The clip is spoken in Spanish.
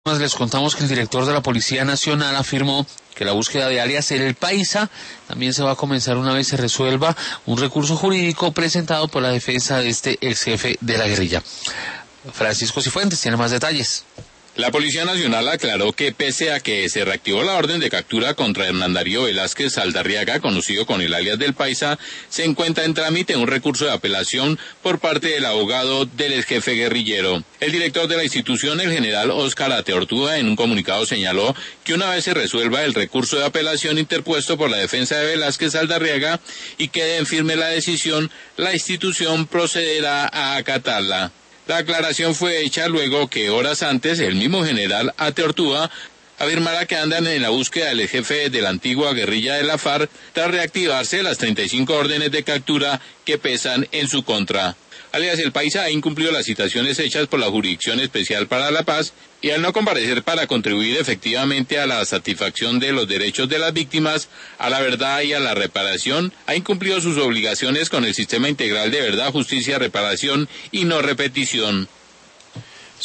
Les contamos que el director de la Policía Nacional afirmó que la búsqueda de alias El Paisa también se va a comenzar una vez se resuelva un recurso jurídico presentado por la defensa de este ex jefe de la guerrilla. Francisco Cifuentes tiene más detalles. La Policía Nacional aclaró que pese a que se reactivó la orden de captura contra Hernán Darío Velázquez Saldarriaga, conocido con el alias del Paisa, se encuentra en trámite un recurso de apelación por parte del abogado del ex jefe guerrillero. El director de la institución, el general Óscar Ateortúa, en un comunicado señaló que una vez se resuelva el recurso de apelación interpuesto por la defensa de Velázquez Saldarriaga y quede en firme la decisión, la institución procederá a acatarla. La aclaración fue hecha luego que horas antes el mismo general Ateortúa afirmara que andan en la búsqueda del jefe de la antigua guerrilla de la FARC tras reactivarse las 35 órdenes de captura que pesan en su contra. Alias El Paisa ha incumplido las citaciones hechas por la Jurisdicción Especial para la Paz y al no comparecer para contribuir efectivamente a la satisfacción de los derechos de las víctimas, a la verdad y a la reparación, ha incumplido sus obligaciones con el Sistema Integral de Verdad, Justicia, Reparación y No Repetición.